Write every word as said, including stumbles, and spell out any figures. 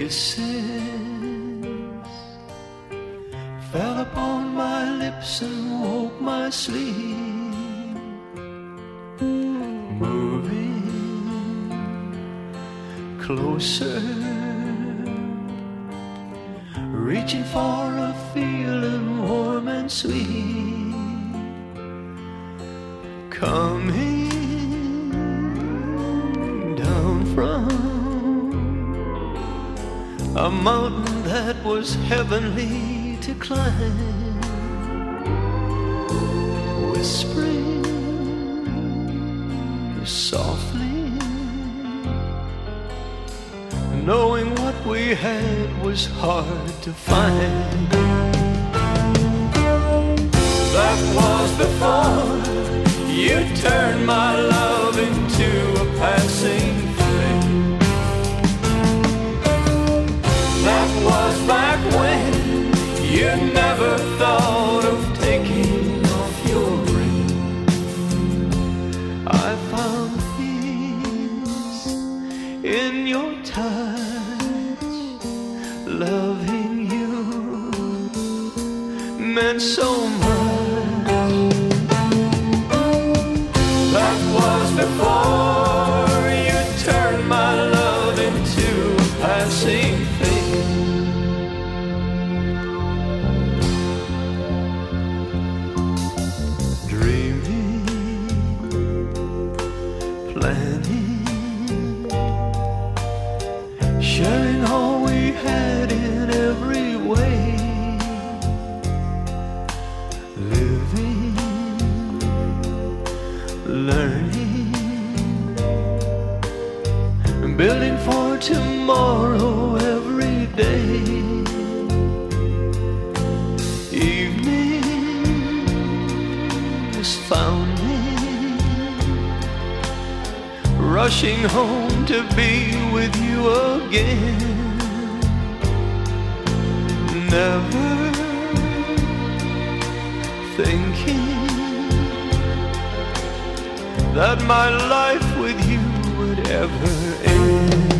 kisses fell upon my lips and woke my sleep, moving closer, reaching for a feeling warm and sweet, coming down from a mountain that was heavenly to climb, whispering softly, knowing what we had was hard to find. That was before you turned my love into a passing flame. That was back when you never thought of taking off your ring. I found peace in your touch. Loving you meant so much. That was before you turned my love into a passing thing. Planning, sharing all we had in every way, living, learning, building for tomorrow every day. Evenings found me rushing home to be with you again, never thinking that my life with you would ever end.